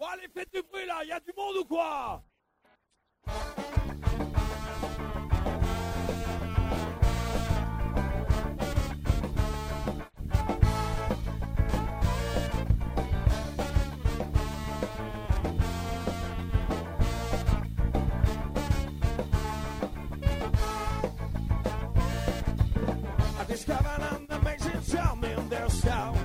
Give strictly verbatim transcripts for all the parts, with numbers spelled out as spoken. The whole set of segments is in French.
allez, faites du bruit là, il y a du monde ou quoi? I discovered an amazing charm in their sound.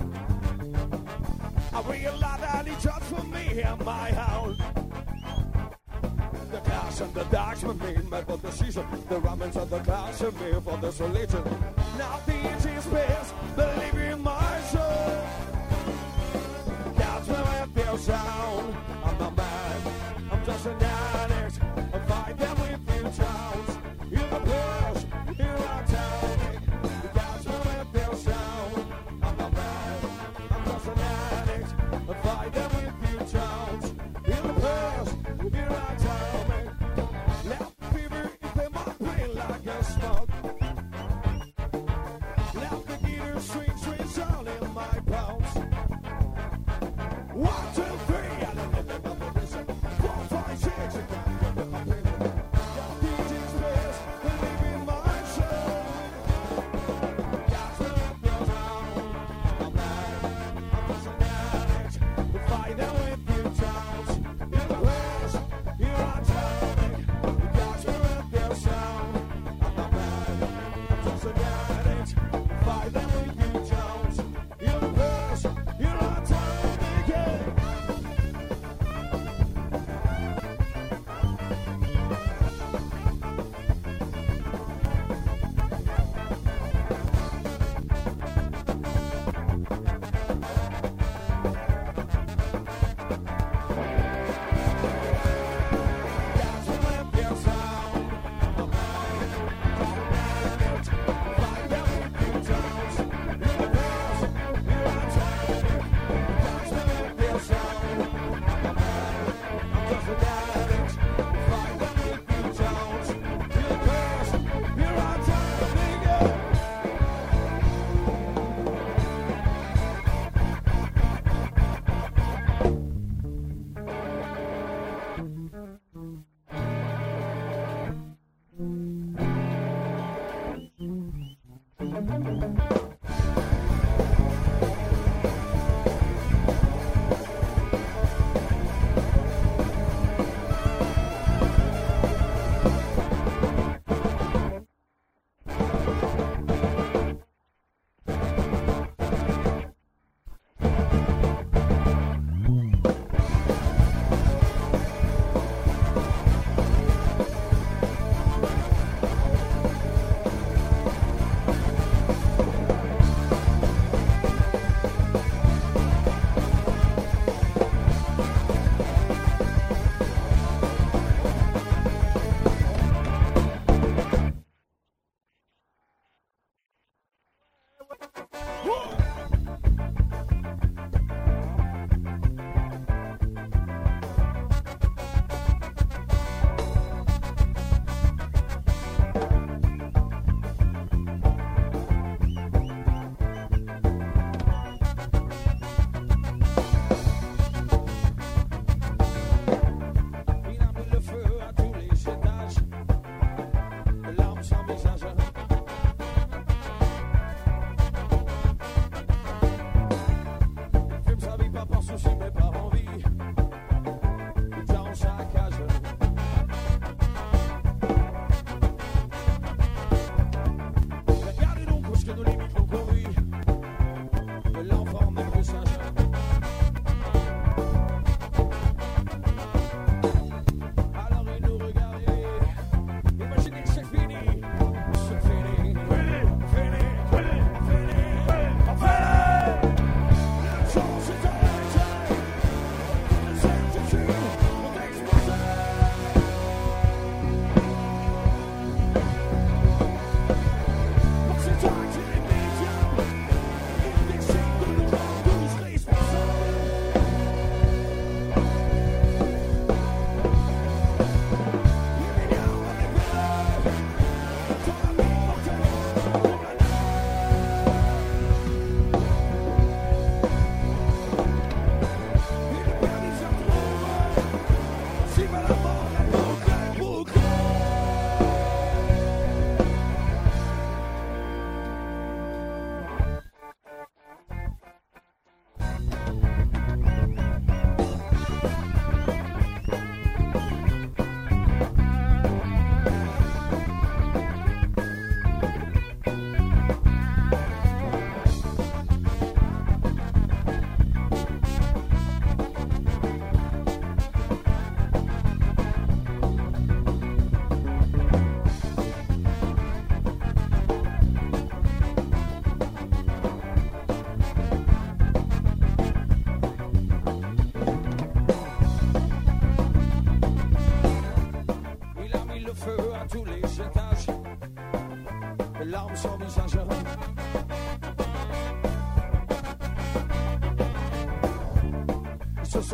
I realized that it's just for me and my house. The clouds and the darks were made, made for the season. The ramens and the clouds are made for this religion. Now the empty space, believe in my soul. That's where I feel sound. I'm not mad, I'm just an addict. I fight them with few towns. In the bush, here I tell me. That's where I feel sound. I'm not mad, I'm just an addict. I fight them with few towns. In the bush, here I tell me. Left fever in my brain like a smoke. Left the guitar string, string sound in my bones. One, two, three, I don't know the number is it. Four, five, six, I can't get my opinion. Got D J's best, believe in my soul. Got to feel down, I'm mad, I'm just an addict. We fight them with few towns. In the west, here I tell me. We got to feel sound, I'm not mad, I'm just an addict. We fight them with few towns. In the west, here I tell me again.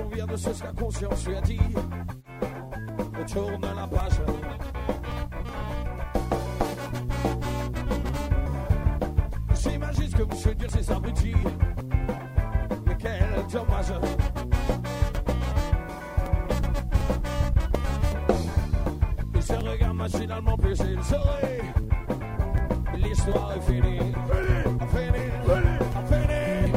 vient de ce que la conscience lui a dit. Tourne la page. J'imagine ce que monsieur dire ces abrutis. Mais quel dommage. Il se regarde machinalement puis il sourit. L'histoire est finie. Finie, finie, finie, finie.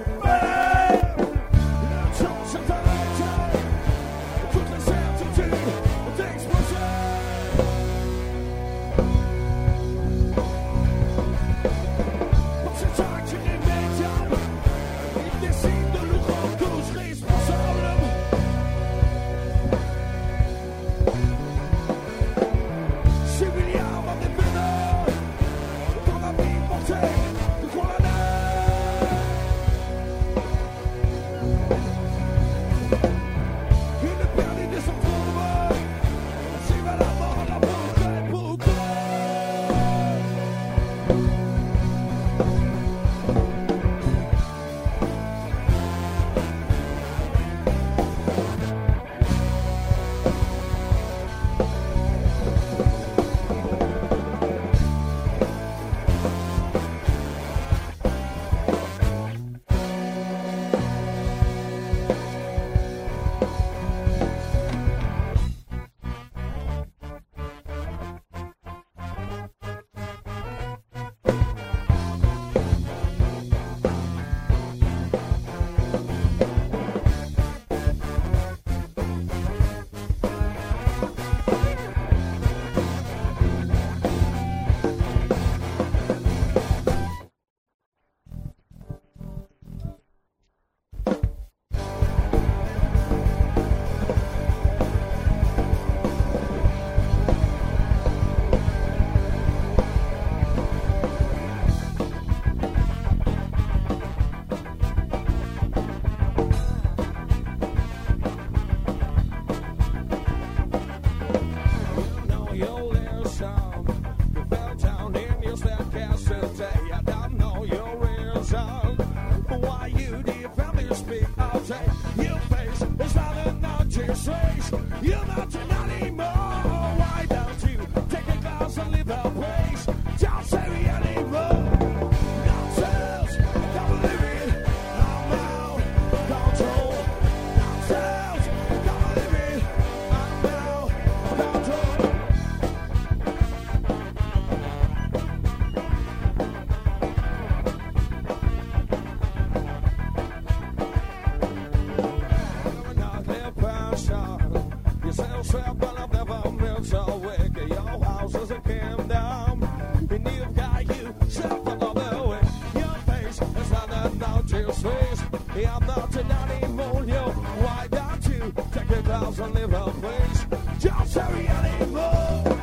Le temps s'est arrêté. Toutes les certitudes ont explosé. Pour cet acte immédiat, il décide de nous rendre tous responsables. Six milliards en dépenses pour la vie portée de condamnés. Une perdue de son trouble, si va la mort, la boucle, boucle. You're not anymore. Why don't you take a glass and leave a place? Don't say me anymore. Nonsense, can't believe it. I'm out of control. Nonsense, can't believe it. I'm out of control. You're not their passion. Yourself, but I've never been so wicked. Your house is a kingdom, and you've got yourself another way. Your face is not a notice face. I'm not an animal, yo. Why don't you take a glass and leave a place? Don't say anymore.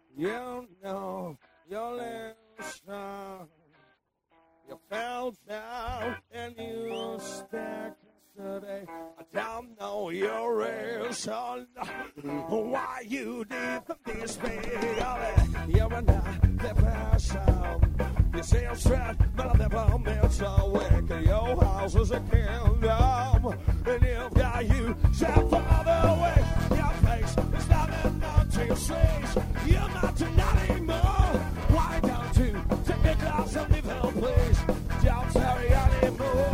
You know your lips now. You fell down and you stacked yesterday. I don't know your reason why you did this thing. You're not the person. You say I'm straight, but I never meant so wicked. Your house is a kingdom, and if that you shall father away, your face is not enough to say. You're not tonight anymore. Why don't you take a glass of liver, please? Don't carry anymore.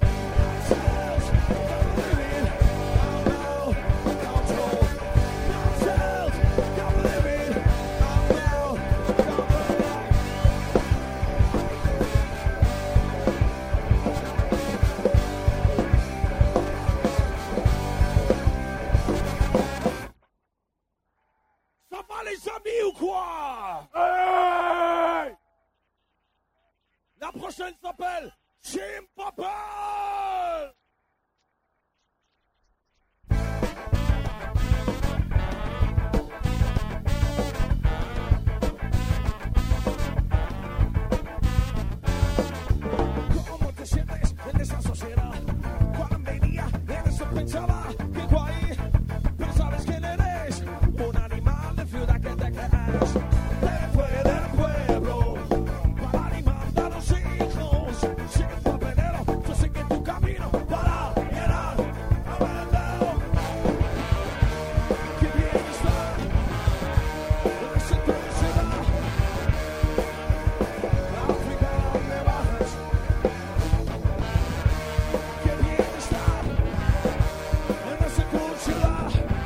Les amis ou quoi? Hey! La prochaine s'appelle Jim Papa. ¿Cómo te sientes en esa sociedad? Cuando venía, eres yo pensaba que guay, pero sabes quién eres, un animal de ciudad que te creas. Te fue del pueblo para alimentar a los hijos, sin papelero, yo sé que tu camino para llegar a Vendeo. Qué bien está, en esa tu ciudad, África donde bajas. Qué bien está, en esa tu ciudad,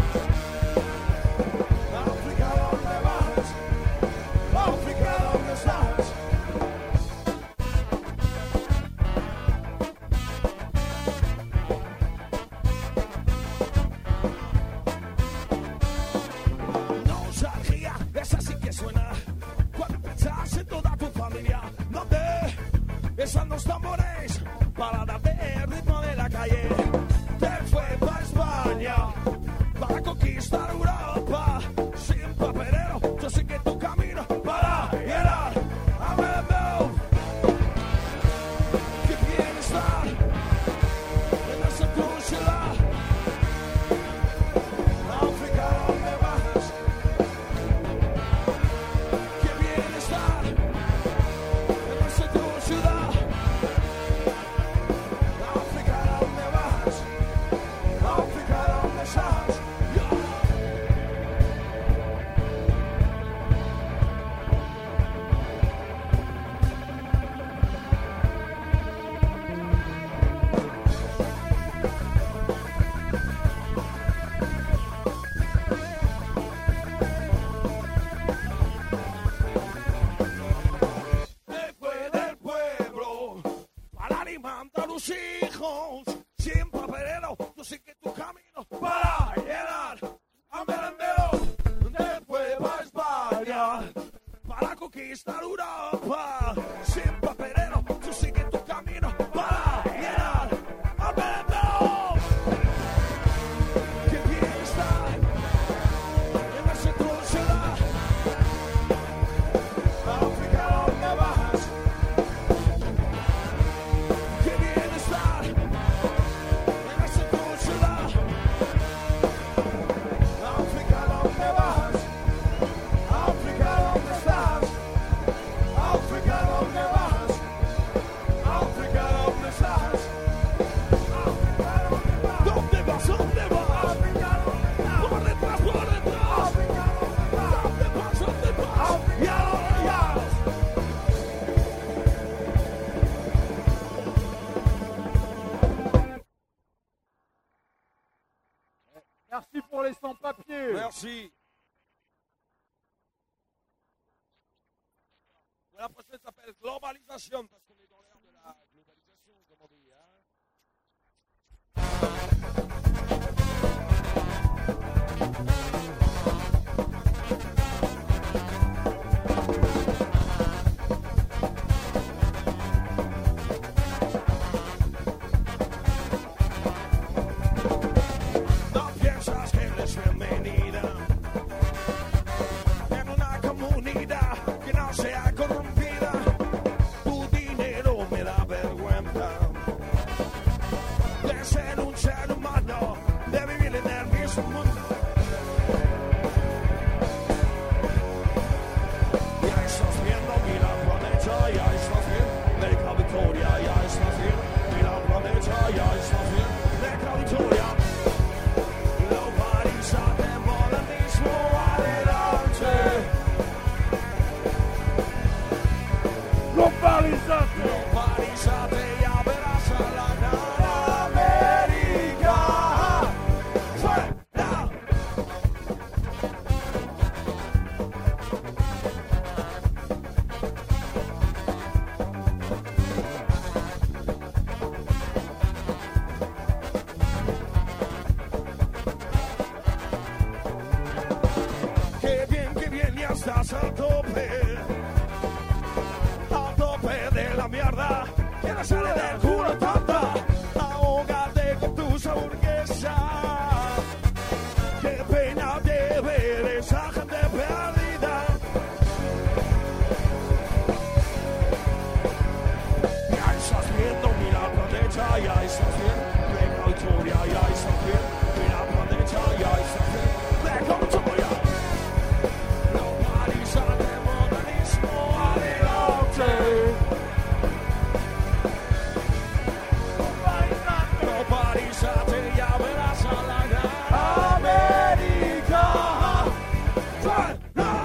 África donde bajas, África donde estás. No salía, esa sí que suena cuando pensás en toda tu familia. ¿Dónde están los tambores para darte el ritmo de la calle? Te fue para España para conquistar Europa. Sin papelero, yo sé que tu camino para llegar a Vendeo. Qué bien estar en esa tu ciudad, África donde bajas. Qué bien estar en esa tu ciudad, África donde bajas, África donde estás. Te fue del pueblo para alimentar a los hijos, sin papelero, yo sé que tu camino para llegar a Vendeo. Te fue para España para conquistar Europa, sin papelero, yo sé que tu camino para llegar a Vendeo. Qué bien está en esa tu ciudad, África donde bajas. Qué bien estar en esa tu ciudad, África donde bajas, África donde estás, África donde bajas, África donde estás, África donde vas. ¿Dónde vas? ¿Dónde vas? África donde estás. Por detrás, por detrás. África donde vas. ¿Dónde vas? ¿Dónde vas? Ya, ya. Merci pour les sans-papiers. Merci. La prochaine s'appelle Globalisation parce qu'on est dans l'ère de la globalisation, comme on dit. Hein? No piensas que eres bienvenida en una comunidad estás al tope, al tope de la mierda, que no sale del culo tanta, ahógate con tus hamburguesas. Qué pena de ver esa gente perdida. Ya estás viendo, mira la derecha, ya estás bien, venga Victoria, ya estás bien, mira la derecha, ya estás bien, venga Victoria. Nobody's on the modernismo adelante. Nobody's on the, ya verás a la gran América. Fuera.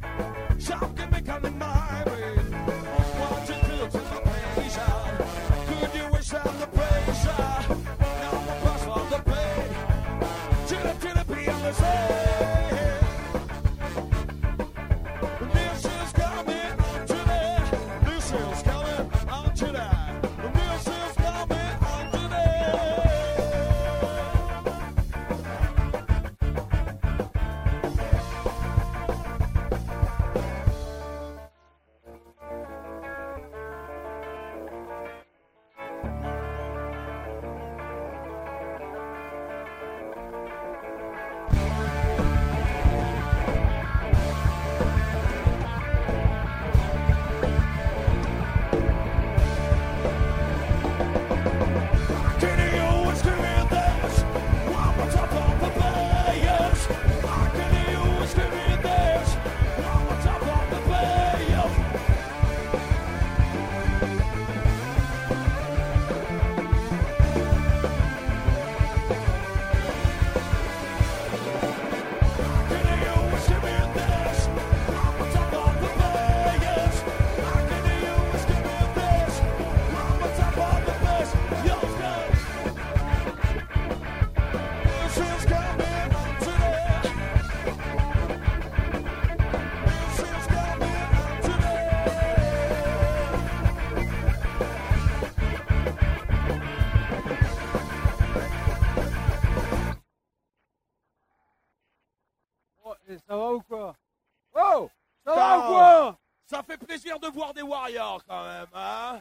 Shout, give me calling my brain. What you do to my patient? Ça va ou quoi? Oh! Ça Ça va ou quoi? Ça fait plaisir de voir des Warriors quand même, hein?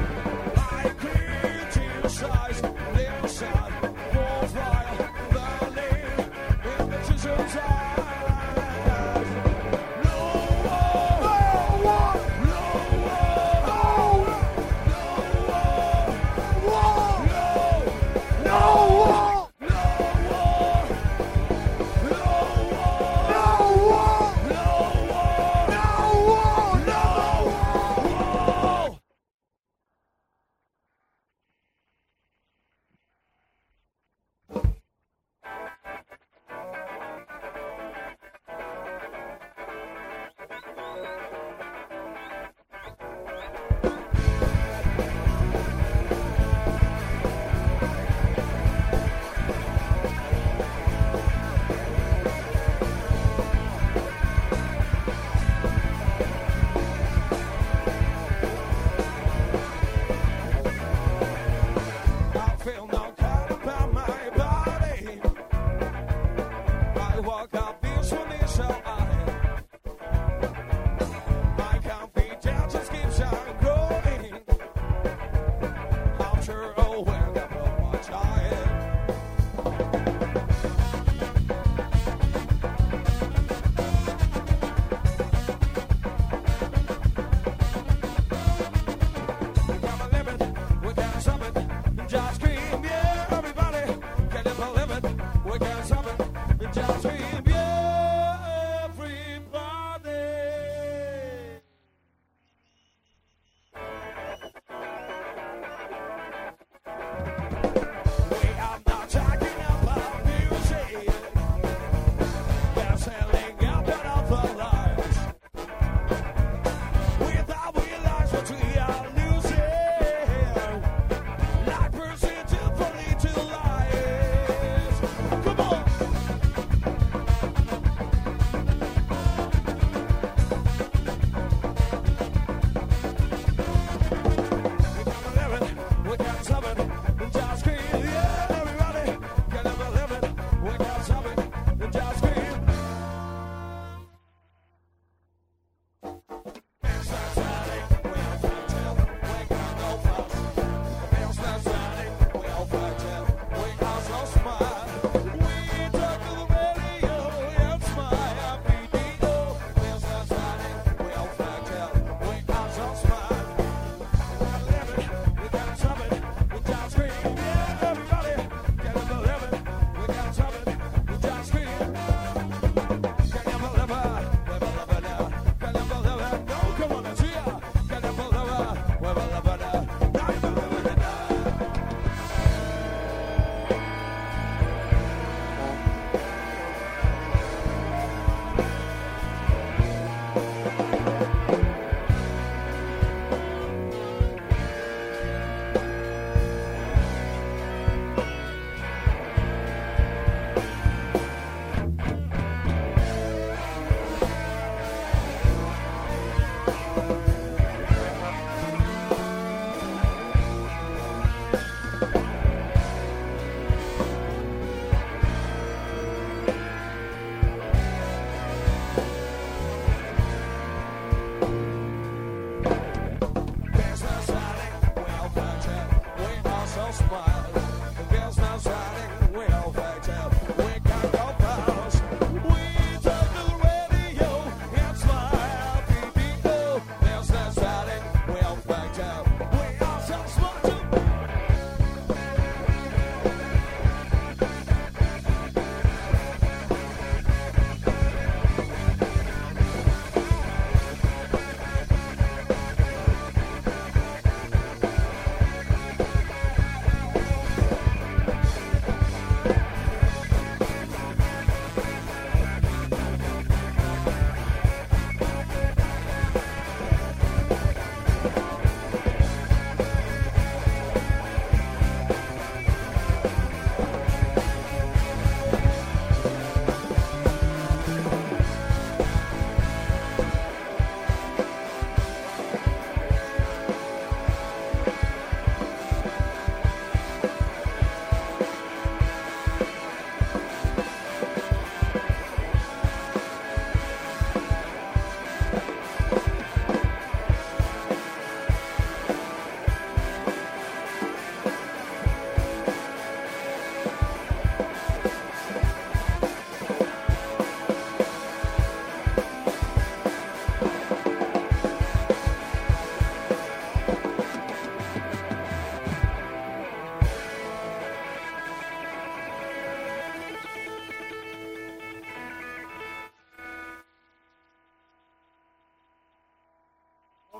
Size, little side, profile, the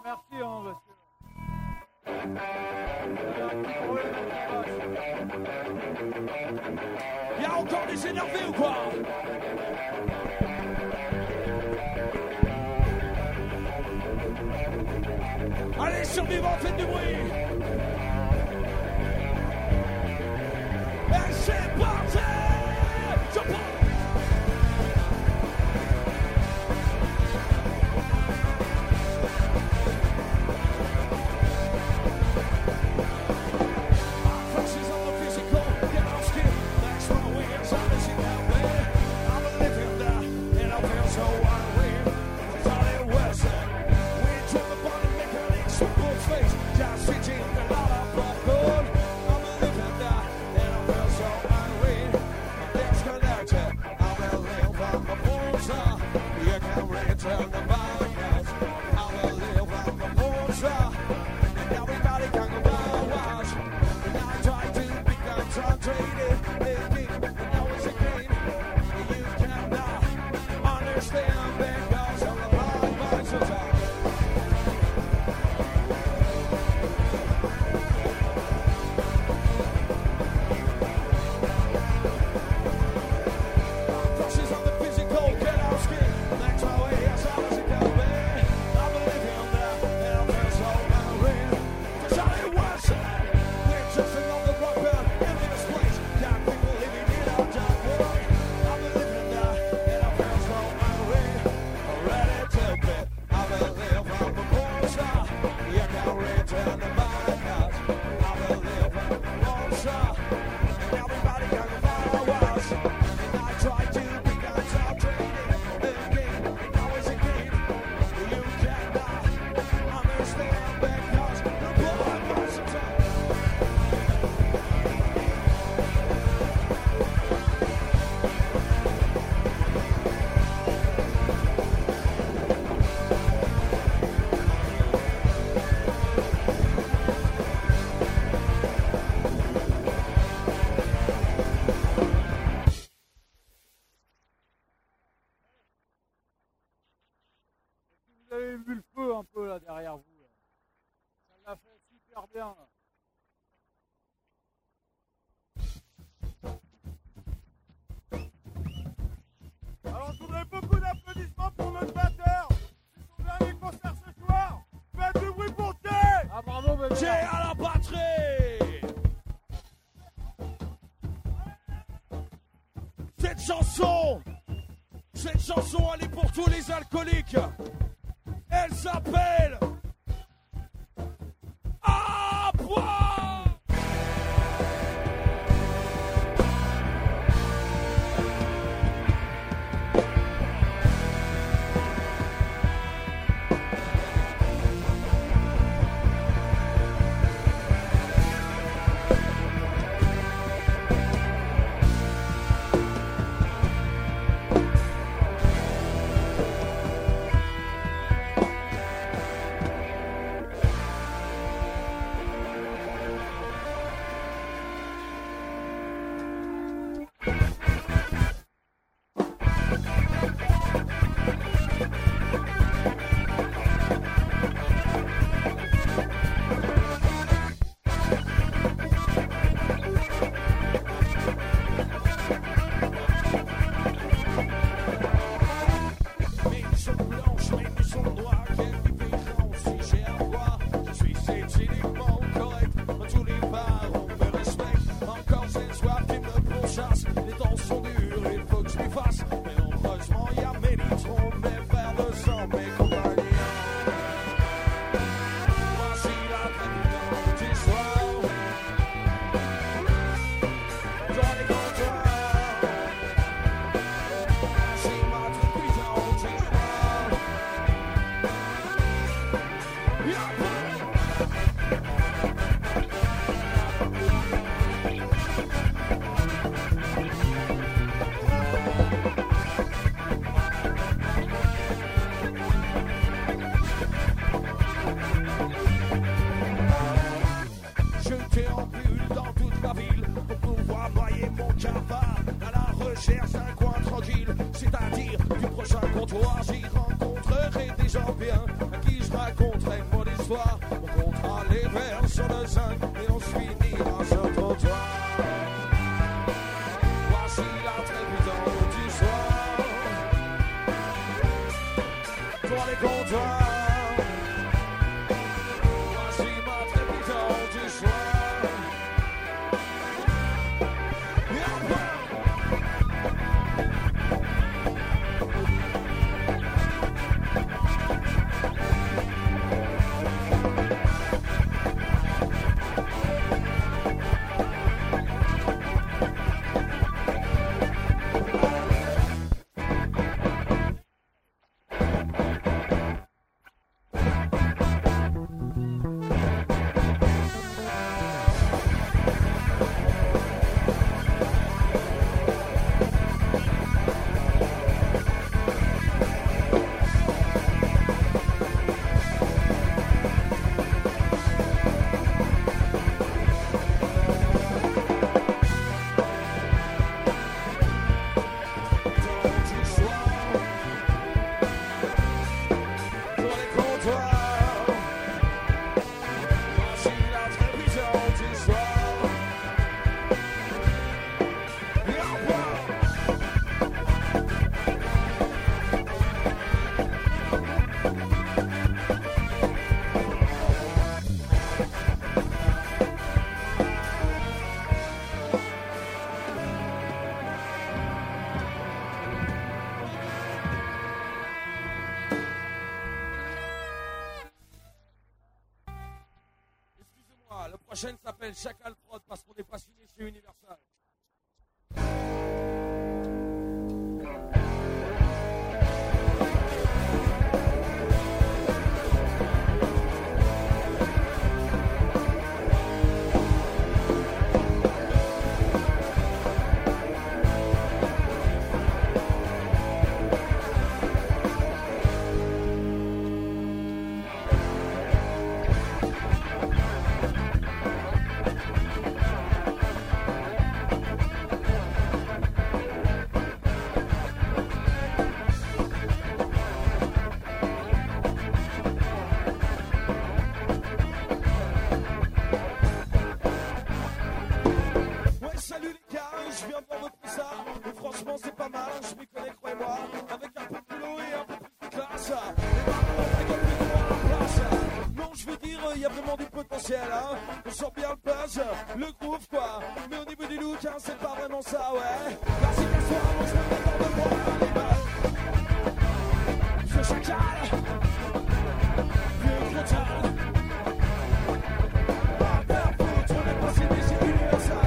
merci, hein, parce que... Y'a encore des énervés ou quoi? Allez, survivants, faites du bruit! Et c'est parti! Je prends... Vous avez vu le feu un peu là derrière vous. Là. Ça l'a fait super bien. Là. Alors je voudrais beaucoup d'applaudissements pour notre batteur. C'est son dernier concert ce soir. Faites du bruit pour Thé. Ah bravo bébé. Thé à la batterie. Cette chanson, cette chanson elle est pour tous les alcooliques. Elle s'appelle À boire. Cherche un coin tranquille, c'est-à-dire du prochain comptoir, j'y rencontrerai et des gens bien à qui je raconterai mon histoire. On comptera les vers sur le zinc et on se finira sur le trottoir. Voici la trépidante du soir. Pour les comptoirs. Voici ma trépidante du soir. La prochaine s'appelle Chacal Prod parce qu'on n'est pas signé chez Universal. On sent bien le buzz, le groove quoi. Mais au niveau du look, hein, c'est pas vraiment ça, ouais. Classique à soir, on se met dans de moi l'animal. Je chacal, vieux crotal. Pas peur, foutre, on est pas signé chez Universal.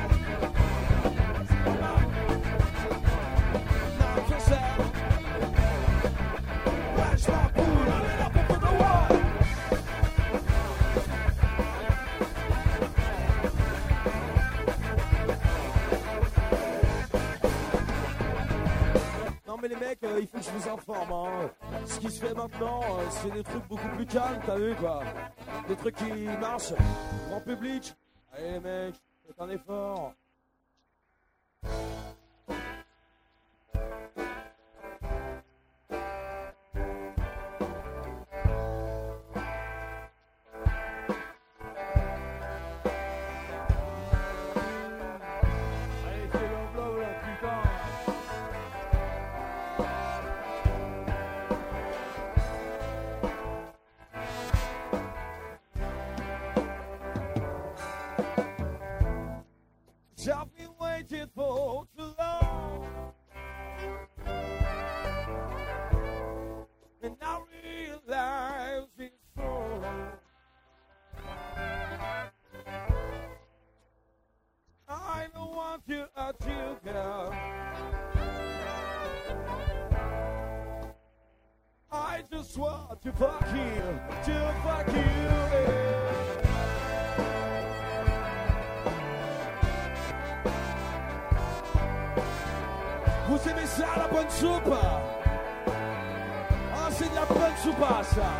Non, je sais. Ouais, je m'en fous, on est là pour faire de war. Mais les mecs, euh, il faut que je vous informe, hein. Ce qui se fait maintenant, euh, c'est des trucs beaucoup plus calmes, t'as vu quoi. Des trucs qui marchent, grand public. Allez les mecs, faites un effort. Allez, c'est l'enveloppe là, putain. I've been waiting for too long, and I realize it's wrong. I don't want you at you, girl. I just want to fuck you, to fuck you. Yeah. Vous aimez ça, la bonne soupe? Ah, c'est de la bonne soupe, ça.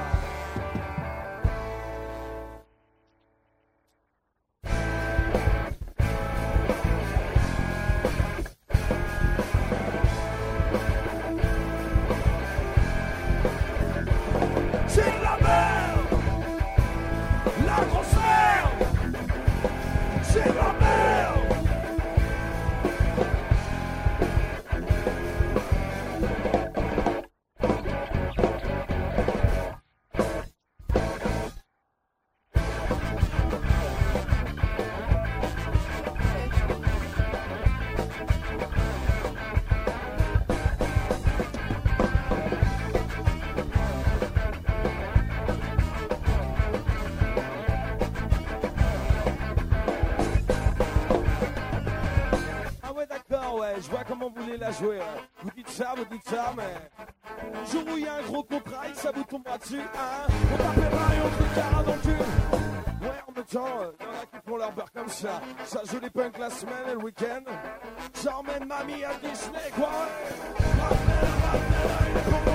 bien, ouais, je vois comment vous voulez la jouer. Ouais. Vous dites ça, vous dites ça, mais... Le jour où il y a un gros contrat, ça vous tombera dessus, hein. On t'appellera et on te mettra dans le cul. Ouais, en même temps, il euh, y en a qui font leur beurre comme ça. Ça joue les punks la semaine et le week-end. J'emmène mamie à Disney, quoi. Rappelle, rappelle, il est pour moi.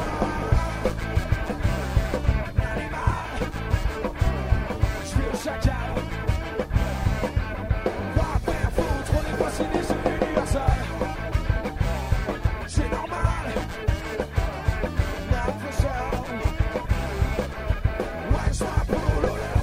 Je suis au chacal. Va faire foutre, on est pas signé sur l'universal. C'est normal. Not for sure. Ouais, je vois pour le l'air.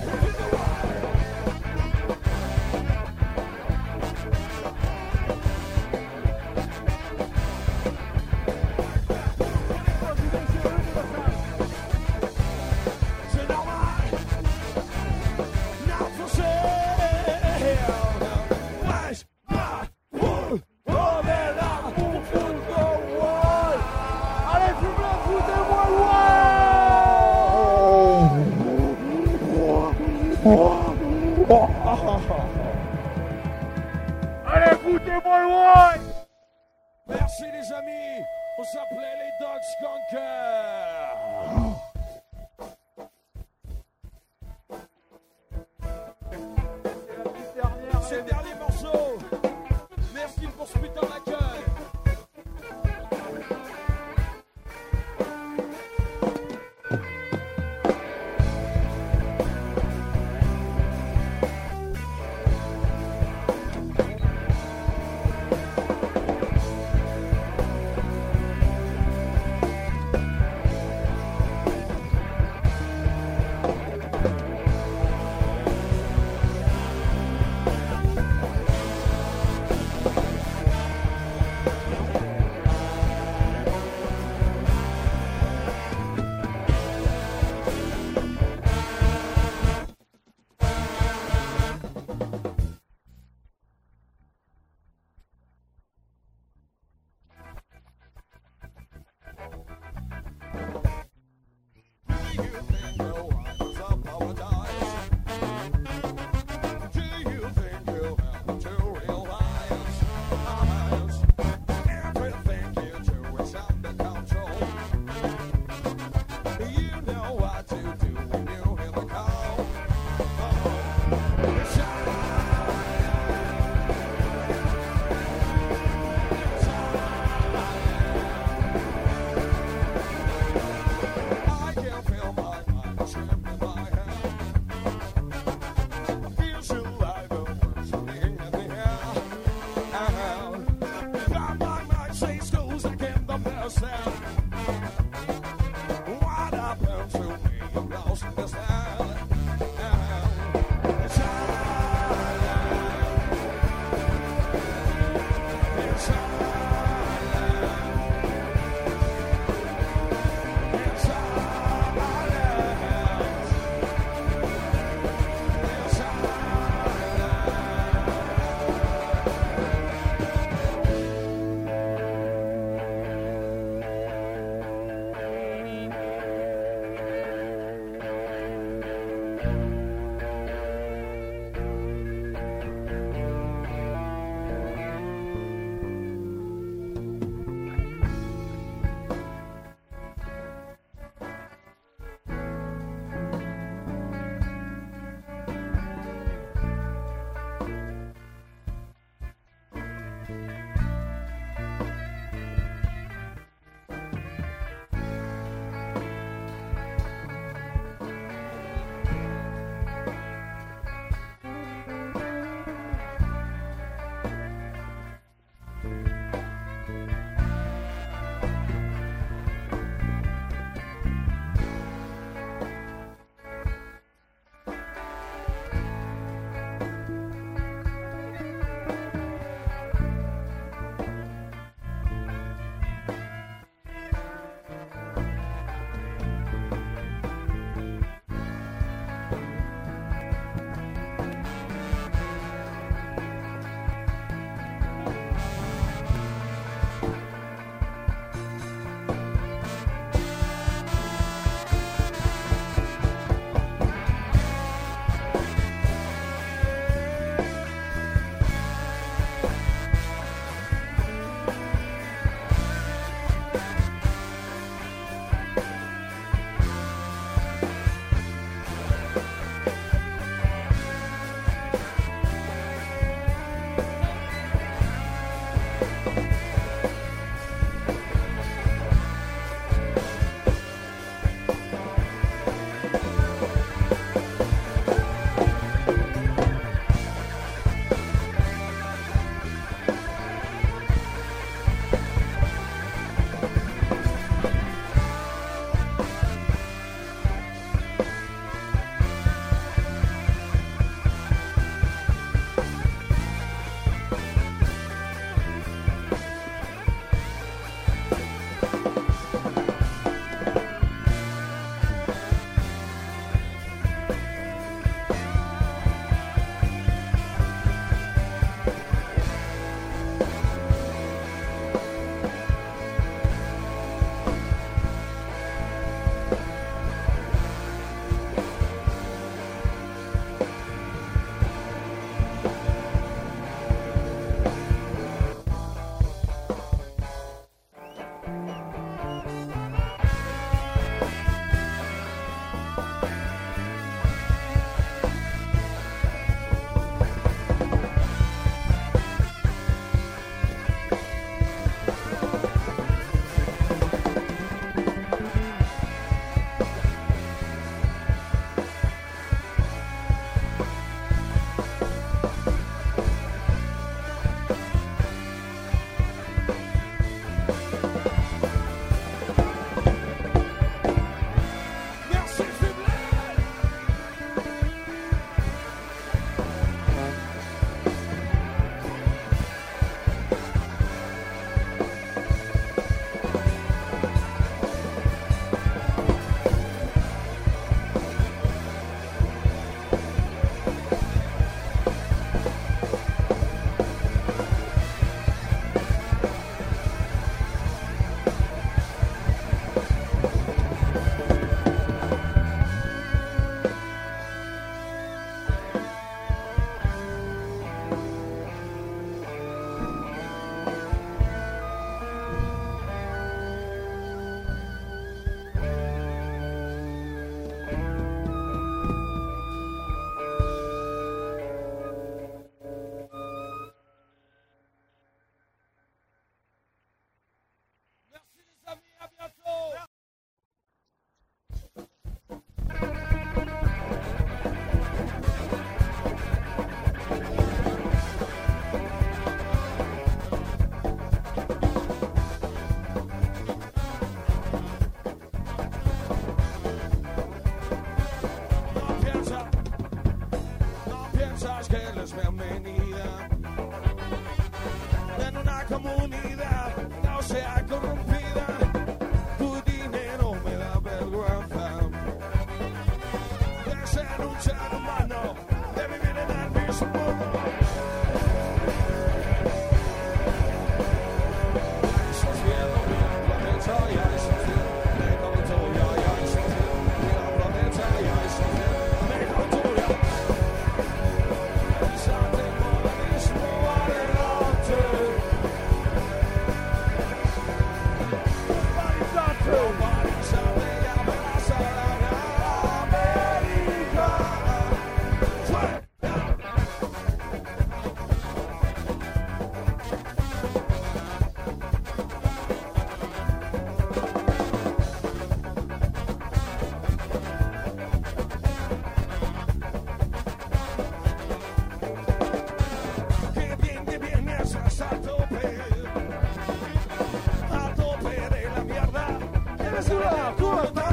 Allez, foutez-moi loin! Merci les amis, on s'appelait les Dog Skunkers. C'est le dernier morceau. Merci pour ce putain d'accueil. comunidad no sea corrompida. Tu dinero me da vergüenza de ser un ser humano, de vivir en el mismo mundo. A tope de la mierda, tienes una curva.